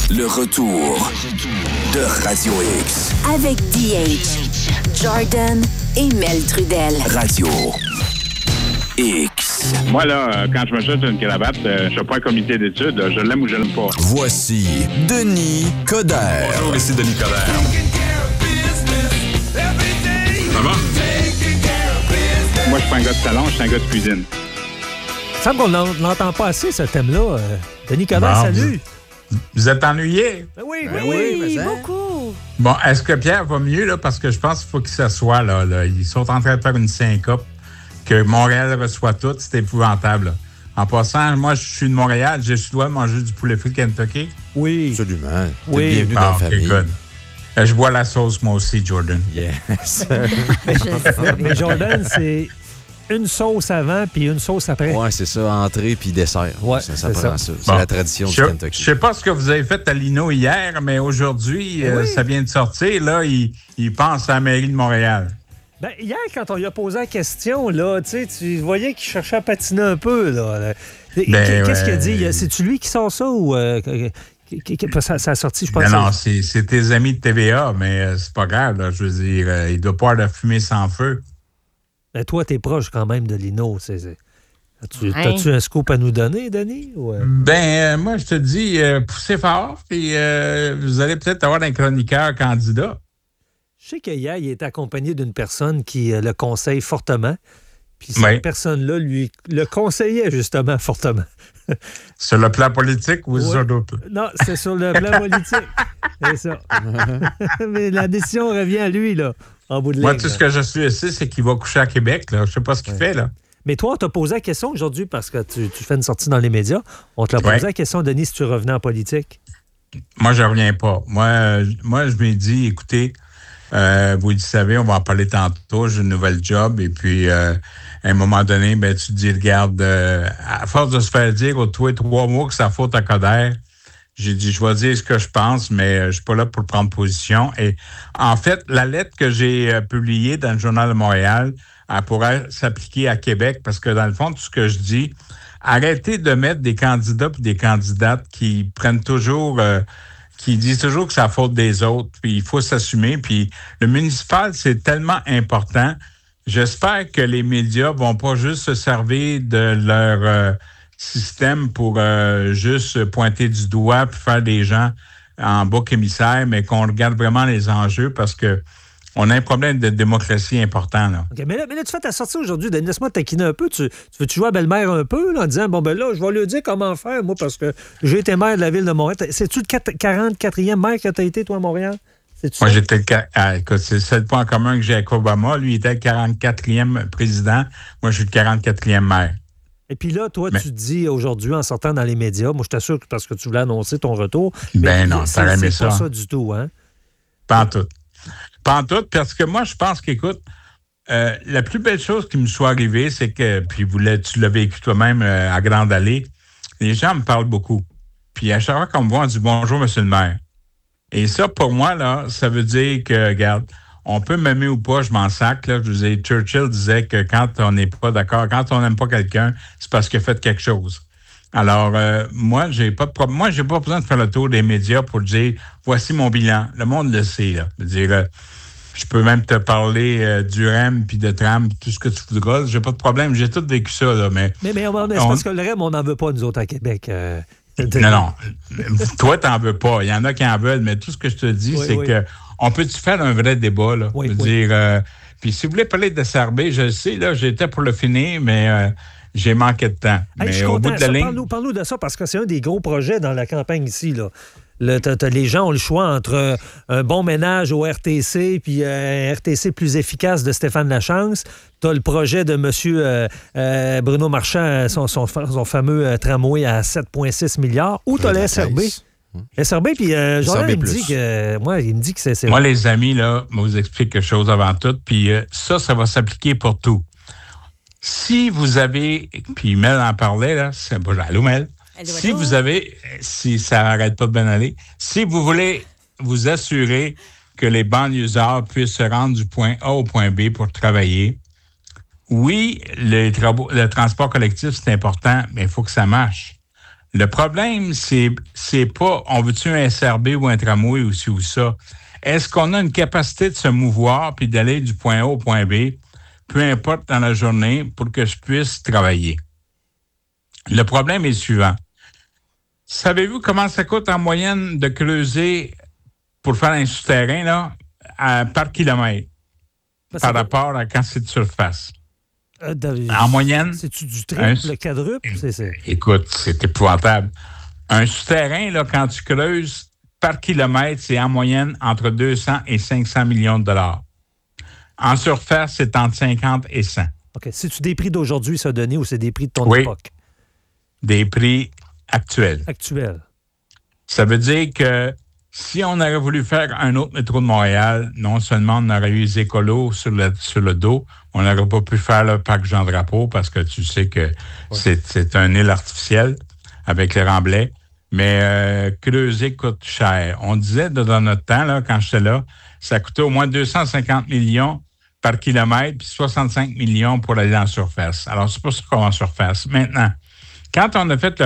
Le retour de Radio X. Avec DH, Jordan et Mel Trudel. Radio X. Moi, là, quand je m'achète une cravate, je suis pas un comité d'études. Je l'aime ou je l'aime pas. Voici Denis Coderre. Bonjour, ici Denis Coderre. Ça va? Moi, je suis pas un gars de salon, je suis un gars de cuisine. Il semble qu'on n'entend pas assez, ce thème-là. Denis Coderre, salut. Vous êtes ennuyé? Oui, beaucoup. Bon, est-ce que Pierre va mieux, là? Parce que je pense qu'il faut qu'il s'assoie, là. Ils sont en train de faire une syncope que Montréal reçoit toute. C'est épouvantable, là. En passant, moi, je suis de Montréal. Je suis dois manger du poulet frit Kentucky. Oui. Absolument. Oui. Bienvenue dans la famille. Good. Je bois la sauce, moi aussi, Jordan. Yes. Mais Jordan, c'est une sauce avant puis une sauce après. Ouais, c'est ça, entrée puis dessert. Ouais, ça c'est prend ça. C'est la tradition du Kentucky. Je sais pas ce que vous avez fait à Lino hier, mais aujourd'hui, ça vient de sortir. Là, il pense à la mairie de Montréal. Ben, hier, quand on lui a posé la question, là, tu voyais qu'il cherchait à patiner un peu. Là. Qu'est-ce qu'il a dit? C'est-tu lui qui sort ça ou ça a sorti, je pense? Non, c'est tes amis de TVA, mais c'est pas grave. Là, je veux dire, il doit pas avoir de fumée sans feu. Ben, toi, t'es proche quand même de Lino. T'as-tu un scoop à nous donner, Denis? Ou... moi, je te dis, poussez fort, puis vous allez peut-être avoir un chroniqueur candidat. Je sais qu'hier, il était accompagné d'une personne qui le conseille fortement. Puis cette personne-là lui le conseillait justement fortement. Sur le plan politique ou sur d'autres? Non, c'est sur le plan politique. C'est ça. Mais la décision revient à lui, là, en bout de ligne. Moi, tout ce que je suis ici, c'est qu'il va coucher à Québec. Là. Je sais pas ce qu'il fait, là. Mais toi, on t'a posé la question aujourd'hui parce que tu fais une sortie dans les médias. On te l'a posé la question, Denis, si tu revenais en politique. Moi, je reviens pas. Moi, je me dis, écoutez, vous le savez, on va en parler tantôt. J'ai une nouvelle job. Et puis, à un moment donné, ben, tu te dis, regarde, à force de se faire dire aux 3 mois que ça faute à Coderre, j'ai dit, je vais dire ce que je pense, mais je suis pas là pour prendre position. Et en fait, la lettre que j'ai publiée dans le Journal de Montréal, elle pourrait s'appliquer à Québec parce que dans le fond, tout ce que je dis, arrêtez de mettre des candidats et des candidates qui prennent toujours... qui disent toujours que c'est la faute des autres, puis il faut s'assumer. Puis le municipal, c'est tellement important. J'espère que les médias vont pas juste se servir de leur système pour juste pointer du doigt puis faire des gens en bouc émissaire, mais qu'on regarde vraiment les enjeux parce que on a un problème de démocratie important, là. OK, mais là, tu fais ta sortie aujourd'hui. Laisse-moi taquiner un peu. Tu veux-tu jouer à belle-mère un peu, là, en disant, bon, ben là, je vais lui dire comment faire, moi, parce que j'ai été maire de la ville de Montréal. C'est-tu le 44e maire que tu as été, toi, à Montréal? Moi, j'étais écoute, c'est le point en commun que j'ai avec Obama. Lui, il était le 44e président. Moi, je suis le 44e maire. Et puis là, toi, tu te dis aujourd'hui, en sortant dans les médias, moi, je t'assure que parce que tu voulais annoncer ton retour. Ben non, t'aurais aimé ça. C'est pas ça du tout, hein? Pas en tout. Pas en tout, parce que moi, je pense qu'écoute, la plus belle chose qui me soit arrivée, c'est que, puis tu l'as vécu toi-même à Grande Allée, les gens me parlent beaucoup. Puis à chaque fois qu'on me voit, on dit « Bonjour, monsieur le maire ». Et ça, pour moi, là, ça veut dire que, regarde, on peut m'aimer ou pas, je m'en sac. Là. Je vous ai, Churchill disait que quand on n'est pas d'accord, quand on n'aime pas quelqu'un, c'est parce qu'il a fait quelque chose. Alors, moi, j'ai pas de problème. Moi, j'ai pas besoin de faire le tour des médias pour dire voici mon bilan. Le monde le sait, là. Je veux dire, je peux même te parler du REM puis de tram, tout ce que tu voudras. J'ai pas de problème. J'ai tout vécu ça, là. Mais c'est parce que le REM, on n'en veut pas, nous autres, à Québec. Non. Toi, t'en veux pas. Il y en a qui en veulent, mais tout ce que je te dis, c'est que on peut-tu faire un vrai débat, là? Je veux dire, puis si vous voulez parler de SRB, je le sais, là, j'étais pour le finir, mais j'ai manqué de temps. Hey, mais au bout de la ligne... Parle-nous de ça, parce que c'est un des gros projets dans la campagne ici, là. Les gens ont le choix entre un bon ménage au RTC puis un RTC plus efficace de Stéphane Lachance. Tu as le projet de M. Bruno Marchand, son fameux tramway à 7,6 milliards. Ou tu as le SRB. SRB, puis Jordan, il me dit que c'est... Moi, les amis, là, je vous explique quelque chose avant tout, puis ça va s'appliquer pour tout. Si vous avez... Puis Mel en parlait, là. Allô, Mel? Si ça n'arrête pas de bien aller, si vous voulez vous assurer que les banlieusards puissent se rendre du point A au point B pour travailler, oui, le transport collectif, c'est important, mais il faut que ça marche. Le problème, c'est pas on veut-tu un SRB ou un tramway ou ci ou ça. Est-ce qu'on a une capacité de se mouvoir puis d'aller du point A au point B, peu importe dans la journée, pour que je puisse travailler? Le problème est le suivant. Savez-vous comment ça coûte en moyenne de creuser pour faire un souterrain là, par kilomètre par rapport à quand c'est de surface? En moyenne... C'est-tu du triple, le quadruple? Écoute, c'est épouvantable. Un souterrain, là, quand tu creuses par kilomètre, c'est en moyenne entre 200 et 500 millions de dollars. En surface, c'est entre 50 et 100. OK. C'est-tu des prix d'aujourd'hui, ça, Denis, ou c'est des prix de ton époque? Des prix actuels. Actuels. Ça veut dire que si on aurait voulu faire un autre métro de Montréal, non seulement on aurait eu les écolos sur le dos, on n'aurait pas pu faire le parc Jean-Drapeau parce que tu sais que c'est un île artificielle avec les remblais. Mais creuser coûte cher. On disait dans notre temps, là, quand j'étais là, ça coûtait au moins 250 millions par kilomètre puis 65 millions pour aller en surface. Alors, c'est pas ça qu'on va en surface. Maintenant, quand on a fait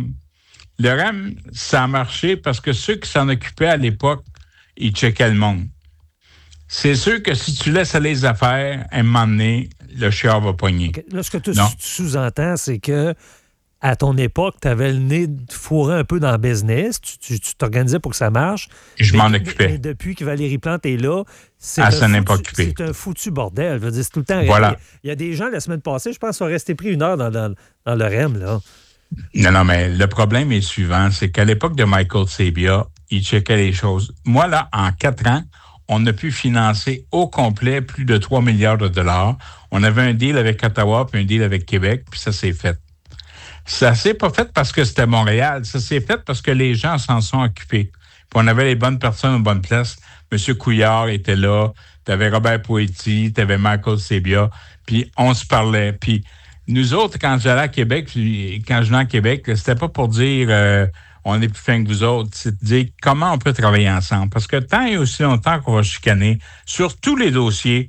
le REM, ça a marché parce que ceux qui s'en occupaient à l'époque, ils checkaient le monde. C'est sûr que si tu laisses aller les affaires, à un moment donné, le chiard va pogner. Okay. Là, ce que tu sous-entends, c'est que à ton époque, tu avais le nez fourré un peu dans le business. Tu t'organisais pour que ça marche. Je m'en occupais. Mais depuis que Valérie Plante est là, c'est un foutu bordel. Je veux dire, c'est tout le temps... Voilà. Il y a des gens, la semaine passée, je pense, sont restés pris 1 heure dans le REM, là. Non, mais le problème est le suivant, c'est qu'à l'époque de Michael Sabia, il checkait les choses. Moi, là, en 4 ans, on a pu financer au complet plus de 3 milliards de dollars. On avait un deal avec Ottawa puis un deal avec Québec, puis ça s'est fait. Ça s'est pas fait parce que c'était Montréal. Ça s'est fait parce que les gens s'en sont occupés. Puis on avait les bonnes personnes aux bonnes places. M. Couillard était là. Tu avais Robert Poetti, tu avais Michael Sabia. Puis on se parlait. Puis nous autres, quand j'allais à Québec, quand je venais à Québec, c'était pas pour dire on est plus fin que vous autres. C'est de dire comment on peut travailler ensemble. Parce que tant et aussi longtemps qu'on va chicaner, sur tous les dossiers,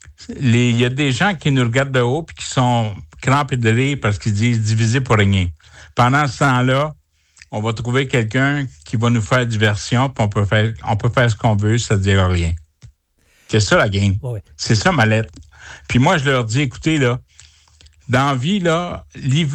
il y a des gens qui nous regardent de haut puis qui sont crampés de rire parce qu'ils disent diviser pour régner. Pendant ce temps-là, on va trouver quelqu'un qui va nous faire diversion puis on peut faire ce qu'on veut, ça ne dira rien. C'est ça la game. Oui. C'est ça ma lettre. Puis moi, je leur dis, écoutez, là, dans la vie, là,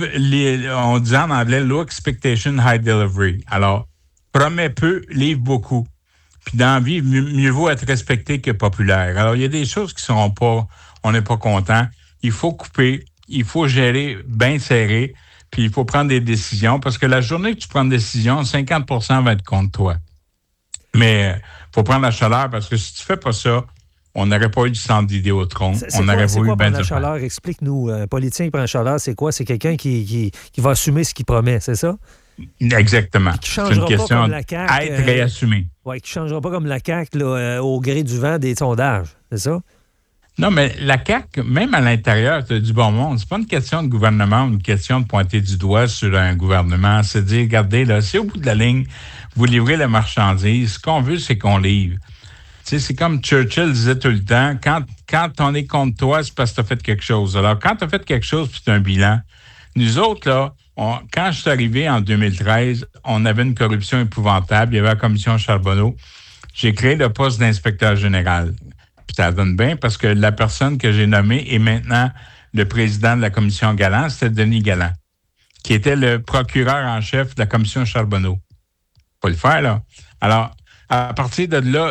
on dit en anglais low expectation, high delivery. Alors, promets peu, livre beaucoup. Puis dans la vie, mieux vaut être respecté que populaire. Alors, il y a des choses qui seront pas, on n'est pas content. Il faut couper, il faut gérer bien serré, puis il faut prendre des décisions, parce que la journée que tu prends une décision, 50% va être contre toi. Mais il faut prendre la chaleur, parce que si tu fais pas ça, on n'aurait pas eu du centre d'Idéotron. On aurait voulu prendre la chaleur? Explique-nous. Un politicien qui prend la chaleur, c'est quoi? C'est quelqu'un qui va assumer ce qu'il promet, c'est ça? Exactement. C'est une question d'être et assumer. Oui, qui ne changera pas comme la CAQ là, au gré du vent des sondages, c'est ça? Non, mais la CAQ, même à l'intérieur, tu as du bon monde. C'est pas une question de gouvernement ou une question de pointer du doigt sur un gouvernement. C'est de dire, regardez, là, si au bout de la ligne, vous livrez la marchandise, ce qu'on veut, c'est qu'on livre. Tu sais, c'est comme Churchill disait tout le temps, quand on est contre toi, c'est parce que tu as fait quelque chose. Alors, quand tu as fait quelque chose, puis tu as un bilan. Nous autres, là, quand je suis arrivé en 2013, on avait une corruption épouvantable. Il y avait la commission Charbonneau. J'ai créé le poste d'inspecteur général. Puis ça donne bien parce que la personne que j'ai nommée est maintenant le président de la commission Galland, c'était Denis Galland, qui était le procureur en chef de la commission Charbonneau. Faut le faire, là. Alors, à partir de là,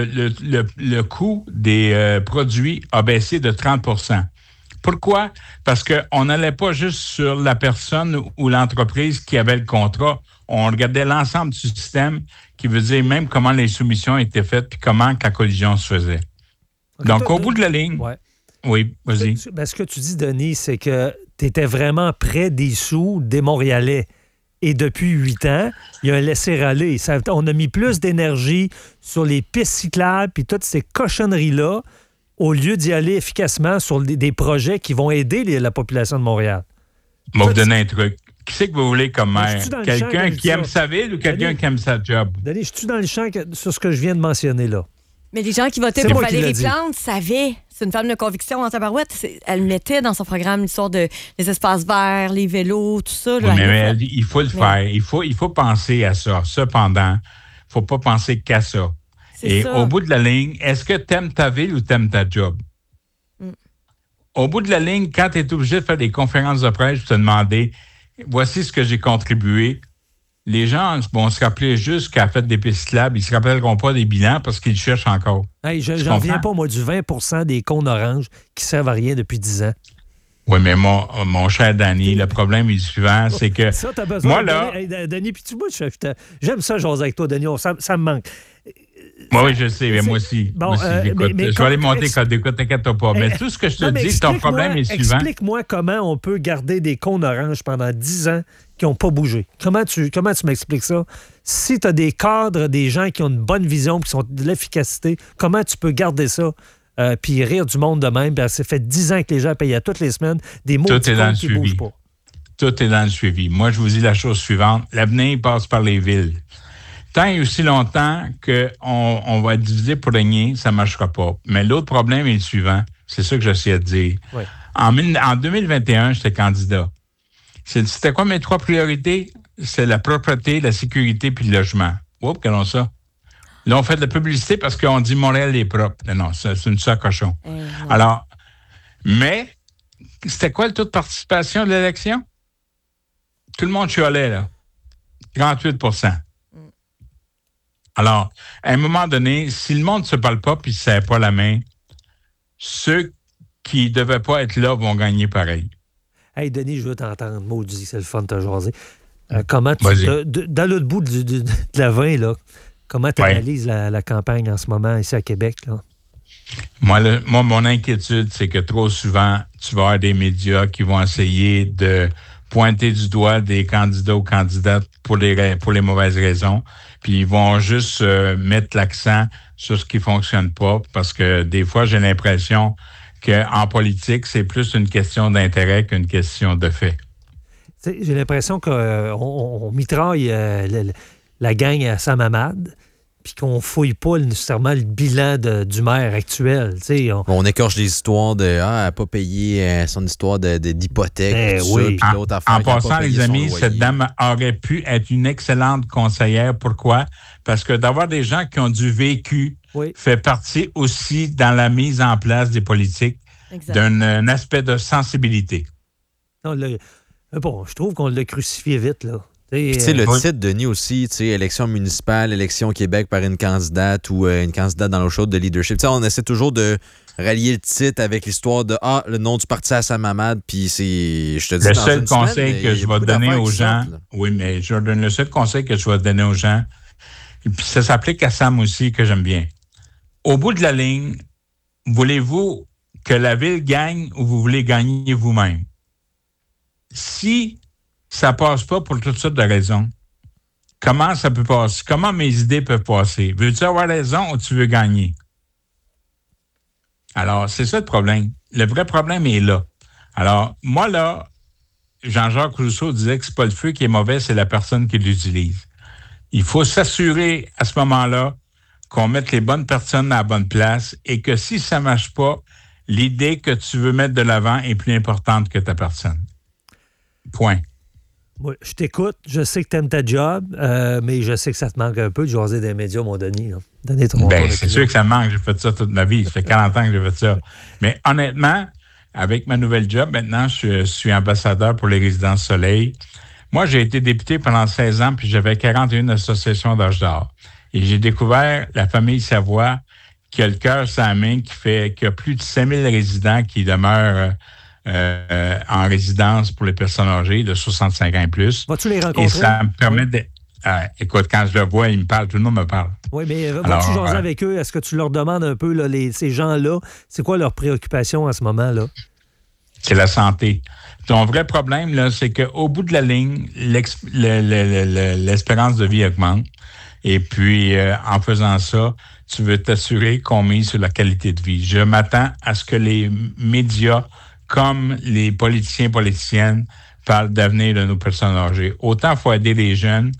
le coût des produits a baissé de 30%. Pourquoi? Parce qu'on n'allait pas juste sur la personne ou l'entreprise qui avait le contrat. On regardait l'ensemble du système, qui veut dire même comment les soumissions étaient faites puis comment la collision se faisait. Okay, donc, au bout de la ligne... Ouais. Oui, vas-y. Ce que tu dis, Denis, c'est que tu étais vraiment près des sous des Montréalais. Et depuis 8 ans, il y a un laisser-aller. On a mis plus d'énergie sur les pistes cyclables puis toutes ces cochonneries-là au lieu d'y aller efficacement sur des projets qui vont aider la population de Montréal. Je vais vous donner un truc. Qui c'est que vous voulez comme maire? Quelqu'un qui aime sa ville ou quelqu'un qui aime sa job? Denis, je suis dans le champ sur ce que je viens de mentionner là. Mais les gens qui votaient C'est pour moi qui Valérie l'ai dit. Plante savaient. C'est une femme de conviction en tabarouette. Elle mettait dans son programme l'histoire des espaces verts, les vélos, tout ça. Là, mais il faut le faire. Il faut penser à ça. Cependant, il ne faut pas penser qu'à ça. Et ça. au bout de la ligne, est-ce que tu aimes ta ville ou tu aimes ta job? Au bout de la ligne, quand tu es obligé de faire des conférences de presse, te demander voici ce que j'ai contribué. Les gens vont se rappeler juste qu'elle a fait des pistes labs. Ils ne se rappelleront pas des bilans parce qu'ils cherchent encore. Hey, j'en reviens pas, moi, du 20 des cônes oranges qui servent à rien depuis 10 ans. Oui, mais mon cher Danny, le problème est le suivant, c'est que... Ça, t'as besoin moi, de là... Denis, puis tu vois, j'aime ça, jaser avec toi, Denis. Ça me manque. Oui, je sais, mais moi aussi. Bon, je vais aller monter code d'écoute, t'inquiète pas. Mais tout ce que je te dis, ton problème est le suivant. Explique-moi comment on peut garder des cônes oranges pendant 10 ans qui n'ont pas bougé. Comment tu m'expliques ça? Si tu as des cadres, des gens qui ont une bonne vision, qui sont de l'efficacité, comment tu peux garder ça? Puis rire du monde de même. Ça fait 10 ans que les gens payent à toutes les semaines des mots qui ne bougent pas. Tout est dans le suivi. Moi, je vous dis la chose suivante. L'avenir passe par les villes. Tant et aussi longtemps qu'on va être divisé pour régner, ça ne marchera pas. Mais l'autre problème est le suivant. C'est ça que j'essaie de dire. Oui. En 2021, j'étais candidat. C'était quoi mes 3 priorités? C'est la propreté, la sécurité puis le logement. Oups, qu'allons ça? Là, on fait de la publicité parce qu'on dit Montréal est propre. Non, c'est une sac cochon. Alors, mais c'était quoi le taux de participation de l'élection? Tout le monde chialait, là. 38%. Alors, à un moment donné, si le monde ne se parle pas puis ne se serre pas la main, ceux qui ne devaient pas être là vont gagner pareil. Hey, Denis, je veux t'entendre. Maudit, c'est le fun de te jaser. Comment tu... dans l'autre bout de la 20, là, comment tu analyses la campagne en ce moment ici à Québec, là? Moi, mon inquiétude, c'est que trop souvent, tu vas avoir des médias qui vont essayer de pointer du doigt des candidats ou candidates pour les mauvaises raisons. Puis ils vont juste mettre l'accent sur ce qui ne fonctionne pas parce que des fois, j'ai l'impression qu'en politique, c'est plus une question d'intérêt qu'une question de fait. J'ai l'impression qu'on mitraille la gang à Sam Hamad puis qu'on ne fouille pas nécessairement le bilan du maire actuel. On écorche les histoires de elle n'a pas payé son histoire d'hypothèque. Oui. Ça, l'autre affaire, en passant, les amis, cette dame aurait pu être une excellente conseillère. Pourquoi? Parce que d'avoir des gens qui ont du vécu fait partie aussi dans la mise en place des politiques d'un aspect de sensibilité. Non, je trouve qu'on l'a crucifié vite, là. Puis, le titre, Denis, aussi, élection municipale, élection Québec par une candidate ou une candidate dans l'eau chaude de leadership. On essaie toujours de rallier le titre avec l'histoire de le nom du parti à Sam Hamad, puis je te dis le dans seul une conseil semaine, que je vais donner aux gens, le seul conseil que je vais donner aux gens, et puis ça s'applique à Sam aussi, que j'aime bien. Au bout de la ligne, voulez-vous que la ville gagne ou vous voulez gagner vous-même? Si ça passe pas pour toutes sortes de raisons, comment ça peut passer? Comment mes idées peuvent passer? Veux-tu avoir raison ou tu veux gagner? Alors, c'est ça le problème. Le vrai problème est là. Alors, moi, là, Jean-Jacques Rousseau disait que c'est pas le feu qui est mauvais, c'est la personne qui l'utilise. Il faut s'assurer à ce moment-là qu'on mette les bonnes personnes à la bonne place et que si ça marche pas, l'idée que tu veux mettre de l'avant est plus importante que ta personne. Point. Moi, je t'écoute, je sais que tu aimes ta job, mais je sais que ça te manque un peu de jaser des médias, mon Denis. C'est sûr que ça me manque. J'ai fait ça toute ma vie. Ça fait 40 ans que j'ai fait ça. Mais honnêtement, avec ma nouvelle job, maintenant, je suis ambassadeur pour les Résidences Soleil. Moi, j'ai été député pendant 16 ans, puis j'avais 41 associations d'âge d'or. Et j'ai découvert la famille Savoie qui a le cœur sur la main, qui a plus de 5000 résidents qui demeurent en résidence pour les personnes âgées de 65 ans et plus. Vas-tu les rencontrer? Et ça me permet de... écoute, quand je le vois, ils me parlent, tout le monde me parle. Oui, mais vas-tu jaser avec eux? Est-ce que tu leur demandes un peu, là, ces gens-là, c'est quoi leur préoccupation à ce moment-là? C'est la santé. Ton vrai problème, là, c'est qu'au bout de la ligne, l'espérance de vie augmente. Et puis, en faisant ça, tu veux t'assurer qu'on mise sur la qualité de vie. Je m'attends à ce que les médias, comme les politiciennes, parlent d'avenir de nos personnes âgées. Autant il faut aider les jeunes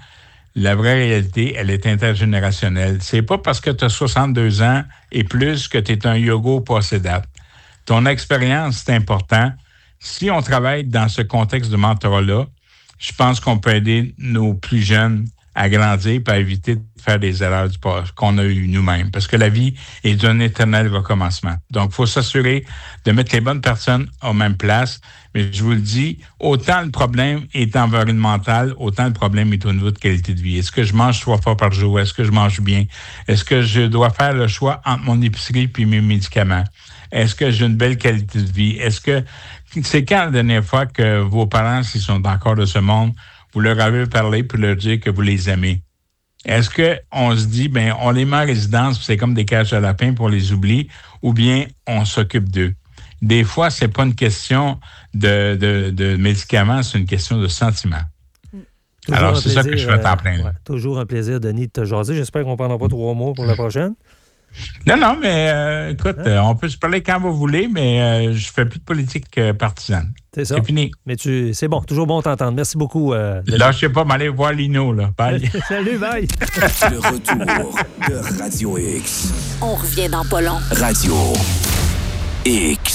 la vraie réalité, elle est intergénérationnelle. C'est pas parce que tu as 62 ans et plus que tu es un yogo passé date. Ton expérience, c'est important. Si on travaille dans ce contexte de mentorat-là, je pense qu'on peut aider nos plus jeunes à grandir et à éviter de faire des erreurs du passé qu'on a eues nous-mêmes. Parce que la vie est d'un éternel recommencement. Donc, il faut s'assurer de mettre les bonnes personnes aux mêmes places. Mais je vous le dis, autant le problème est environnemental, autant le problème est au niveau de qualité de vie. Est-ce que je mange 3 fois par jour? Est-ce que je mange bien? Est-ce que je dois faire le choix entre mon épicerie puis mes médicaments? Est-ce que j'ai une belle qualité de vie? Est-ce que c'est quand la dernière fois que vos parents, s'ils sont encore de ce monde, vous leur avez parlé pour leur dire que vous les aimez? Est-ce qu'on se dit, ben on les met en résidence, puis c'est comme des cages à lapin pour les oublier, ou bien on s'occupe d'eux? Des fois, c'est pas une question de médicaments, c'est une question de sentiment. Alors, c'est ça que je fais à temps plein. Ouais, toujours un plaisir, Denis, de te jaser. J'espère qu'on ne prendra pas 3 mois pour la prochaine. Non, mais écoute, on peut se parler quand vous voulez, mais je fais plus de politique partisane. C'est ça. C'est fini. Mais c'est bon, toujours bon t'entendre. Merci beaucoup. Là, je sais pas, m'aller voir Lino, là. Bye. Salut, bye. Le retour de Radio X. On revient dans pas long. Radio X.